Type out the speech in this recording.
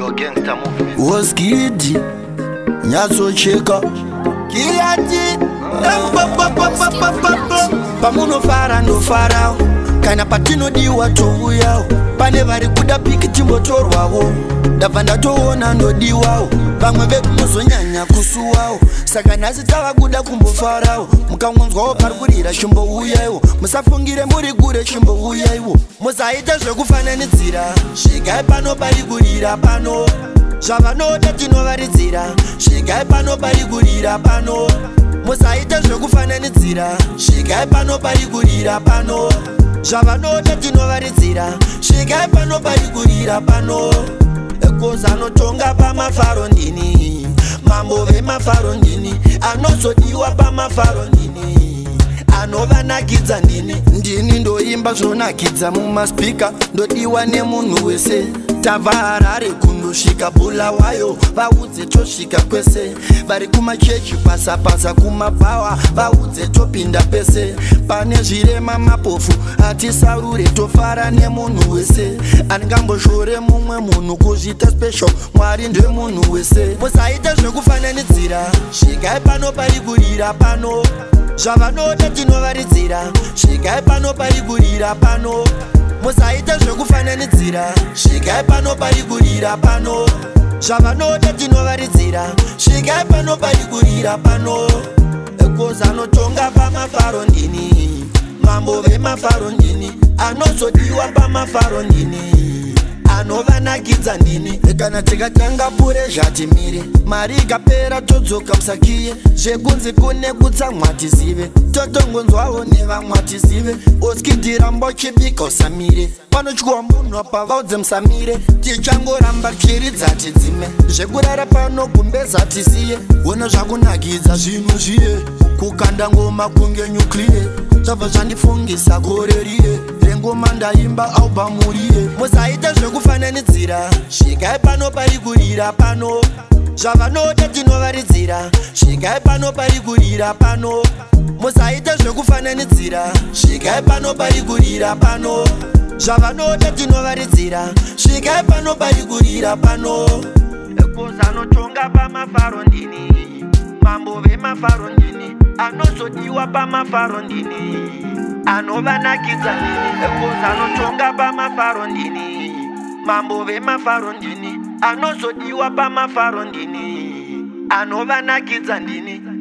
Your gangster movement. Was kid, Nyaso Cheka, Kilati, Pamuno Fara no Farao, Kana Patino di Watoya, Panevari kuda piki Timbotorwao, Davanda Tona no Diwao, Bangabek Musonyanya Kusuao, Sakanazi Tawaguda Kumbo Farao, Mukamwango Pargurira Shumbo Uyao, Musafungire Murigure Shumbo Uyao, Musaita Shokufana Nizira, Shigai Pano Parigurira Pano. Javano datino varizira Shigai pano parigurira pano Musaita zvekufana nizira Shigai pano parigurira pano Javano datino varizira Shigai pano parigurira pano Ekoza anotonga pamafaro ndini Mambo vemafaro ndini Anozodiwa pamafaro ndini Anovanakidza ndini Ndini ndoimba zvonakidza mumaspika Ndodiwa nemunhu wese Tavarare kundosvika Bulawayo vaudze tosvika kwese vari kumachechi pasapasa kumabhawa vaudze topinda pese pane zvirema mapofu hatisarure tofara nemunhu wese angamboshore mumwe munhu kuzvita special mwari ndemunhu wese musaite zvekufananidzira svikai pano parigurira pano zvavanoda tinovaridzira svikai pano parigurira pano musaite zvekufananidzira svikai pano parigurira pano zvavanoda tinovaridzira svikai pano parigurira pano ekoza anotonga pamafaro ndini mambo vemafaro ndini anozodiwa pamafaro ndini anovanakidza ndini kana tikatanga pure zvatimire mari ikapera todzoka musakiye zvekunzi kune kutsamwa tizive totongonzwawo nevamwa tizive oskidhira mbochibika usamire panotyiwa munhu apa vaudze musamire tichangoramba chiridza tidzime zvekurara pano gumbeza tisiye ona zvakunakidza zvinhu zviye kukanda ngoma kunge nyukliye zvabva zvandifungisa gore riye rengoma ndaimba aubamuriye musaite zvekufananidzira svikai pano parigurira pano zvavanoda tinovaridzira svikai pano parigurira pano musaite zvekufananidzira svikai pano parigurira pano zvavanoda tinovaridzira svikai pano parigurira pano ekoza anotonga pamafaro ndini mambo vemafaro ndini anozodiwa pamafaro ndini anovanakidza ndini ekoza anotonga pamafaro ndini mambo vemafaro ndini anozodiwa pamafaro ndini anovanakidza ndini